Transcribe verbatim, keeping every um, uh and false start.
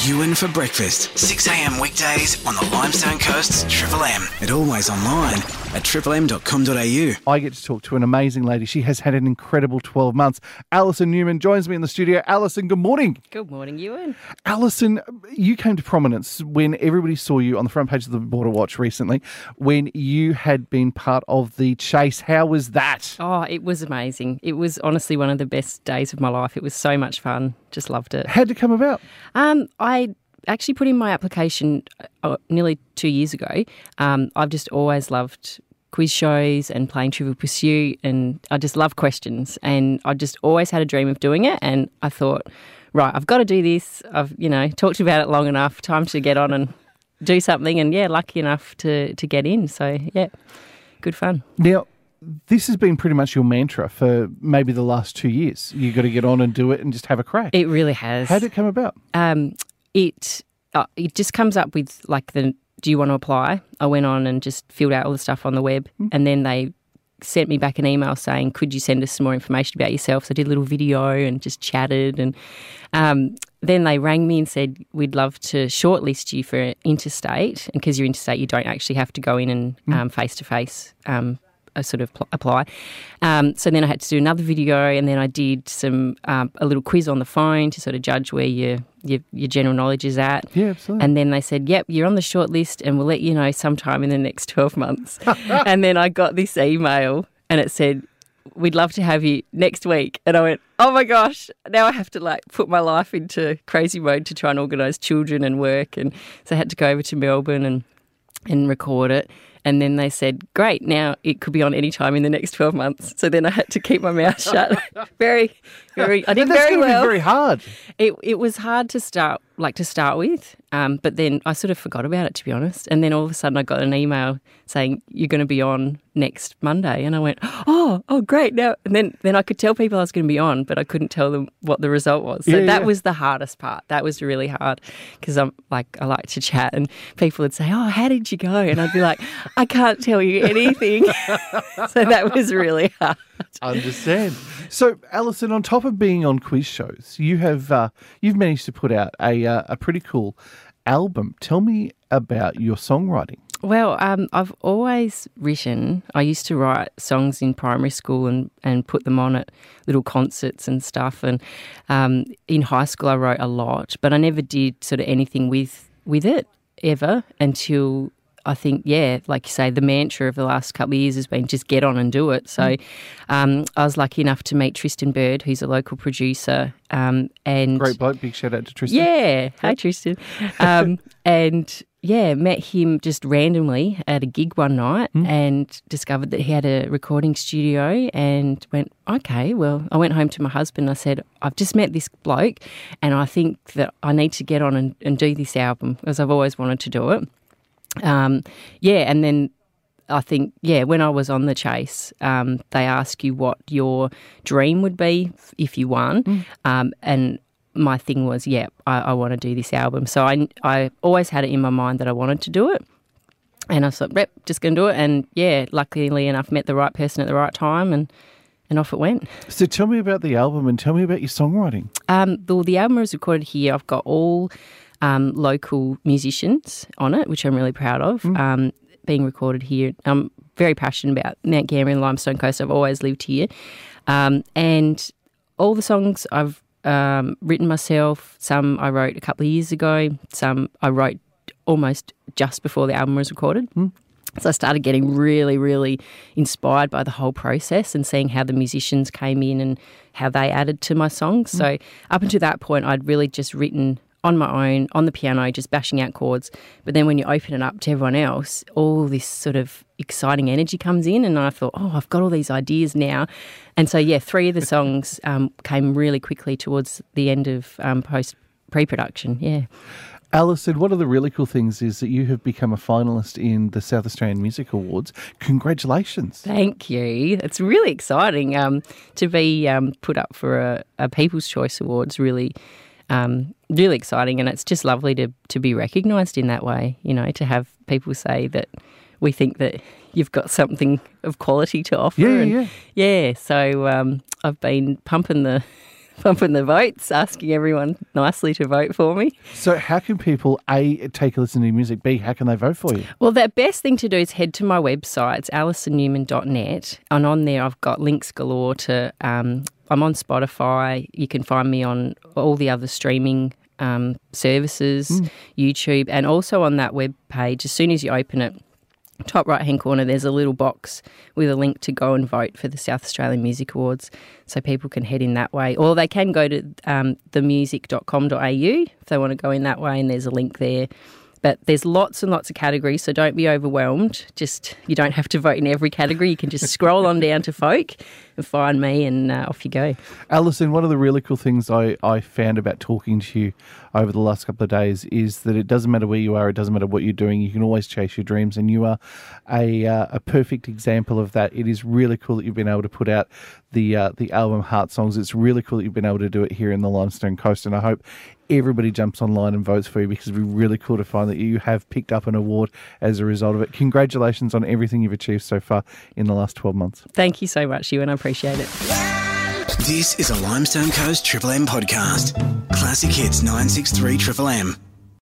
Ewan for breakfast, six a.m. weekdays on the Limestone Coast's Triple M. And always online at triple m dot com dot a u. I get to talk to an amazing lady. She has had an incredible twelve months. Alison Newman joins me in the studio. Alison, good morning. Good morning, Ewan. Alison, you came to prominence when everybody saw you on the front page of the Border Watch recently, when you had been part of the chase. How was that? Oh, it was amazing. It was honestly one of the best days of my life. It was so much fun. Just loved it. How'd it come about? Um, I actually put in my application uh, nearly two years ago. Um, I've just always loved quiz shows and playing Trivial Pursuit, and I just love questions, and I just always had a dream of doing it, and I thought, right, I've got to do this. I've, you know, talked about it long enough, time to get on and do something, and yeah, lucky enough to, to get in. So yeah, good fun. Now, this has been pretty much your mantra for maybe the last two years. You've got to get on and do it and just have a crack. It really has. How did it come about? Um, it uh, it just comes up with like the, do you want to apply? I went on and just filled out all the stuff on the web, mm. and then they sent me back an email saying, could you send us some more information about yourself? So I did a little video and just chatted, and um, then they rang me and said, we'd love to shortlist you for interstate, and because you're interstate, you don't actually have to go in and mm. um, face-to-face um sort of pl- apply. Um, so then I had to do another video, and then I did some um, a little quiz on the phone to sort of judge where your your, your general knowledge is at. Yeah, absolutely. And then they said, yep, you're on the short list and we'll let you know sometime in the next twelve months. And then I got this email and it said, we'd love to have you next week. And I went, oh my gosh, now I have to like put my life into crazy mode to try and organise children and work. And so I had to go over to Melbourne and and record it. And then they said, great, now it could be on any time in the next twelve months. So then I had to keep my mouth shut. very, very, I did That's very gonna well. Be very hard. It it was hard to start, like to start with, um, but then I sort of forgot about it, to be honest. And then all of a sudden I got an email saying, you're going to be on next Monday. And I went, oh, oh, great. Now, and then, then I could tell people I was going to be on, but I couldn't tell them what the result was. So yeah, that yeah. was the hardest part. That was really hard because I'm like, I like to chat, and people would say, oh, how did you go? And I'd be like, I can't tell you anything. So that was really hard. I understand. So, Alison, on top of being on quiz shows, you have uh, you've managed to put out a uh, a pretty cool album. Tell me about your songwriting. Well, um, I've always written. I used to write songs in primary school and, and put them on at little concerts and stuff. And um, in high school, I wrote a lot, but I never did sort of anything with with it ever until I think, yeah, like you say, the mantra of the last couple of years has been just get on and do it. So um, I was lucky enough to meet Tristan Bird, who's a local producer. Um, and Great bloke. Big shout out to Tristan. Yeah. Hi, Tristan. Um, and, yeah, met him just randomly at a gig one night mm. and discovered that he had a recording studio and went, okay, well, I went home to my husband and I said, I've just met this bloke and I think that I need to get on and, and do this album because I've always wanted to do it. Um, yeah, and then I think, yeah, when I was on the chase, um, they ask you what your dream would be if you won. Mm. Um, and my thing was, yeah, I, I want to do this album. So I, I always had it in my mind that I wanted to do it. And I thought, yep, just going to do it. And, yeah, luckily enough, met the right person at the right time and, and off it went. So tell me about the album and tell me about your songwriting. Um, the, the album was recorded here. I've got all um, local musicians on it, which I'm really proud of, mm. um, being recorded here. I'm very passionate about Mount Gambier and Limestone Coast. I've always lived here. Um, and all the songs I've um, written myself. Some I wrote a couple of years ago. Some I wrote almost just before the album was recorded. Mm. So I started getting really, really inspired by the whole process and seeing how the musicians came in and how they added to my songs. Mm. So up until that point, I'd really just written on my own, on the piano, just bashing out chords. But then when you open it up to everyone else, all this sort of exciting energy comes in, and I thought, oh, I've got all these ideas now. And so, yeah, three of the songs um, came really quickly towards the end of um, post pre-production, yeah. Alison, one of the really cool things is that you have become a finalist in the South Australian Music Awards. Congratulations. Thank you. It's really exciting um, to be um, put up for a, a People's Choice Awards, really um, really exciting, and it's just lovely to, to be recognised in that way, you know, to have people say that we think that you've got something of quality to offer. Yeah, and yeah. Yeah, so um, I've been pumping the pumping the votes, asking everyone nicely to vote for me. So how can people, A, take a listen to your music, B, how can they vote for you? Well, the best thing to do is head to my website, it's alison newman dot net, and on there I've got links galore to, um, I'm on Spotify, you can find me on all the other streaming um, services, mm. YouTube, and also on that web page, as soon as you open it, top right-hand corner, there's a little box with a link to go and vote for the South Australian Music Awards, so people can head in that way. Or they can go to um, the music dot com dot a u if they want to go in that way, and there's a link there. But there's lots and lots of categories, so don't be overwhelmed. Just, you don't have to vote in every category. You can just scroll on down to folk and find me, and uh, off you go. Alison, one of the really cool things I, I found about talking to you over the last couple of days is that it doesn't matter where you are, it doesn't matter what you're doing, you can always chase your dreams, and you are a uh, a perfect example of that. It is really cool that you've been able to put out the uh, the album Heart Songs. It's really cool that you've been able to do it here in the Limestone Coast, and I hope everybody jumps online and votes for you, because it'd be really cool to find that you have picked up an award as a result of it. Congratulations on everything you've achieved so far in the last twelve months. Thank you so much, Ewan. I appreciate it. This is a Limestone Coast Triple M podcast. Classic Hits nine six three Triple M.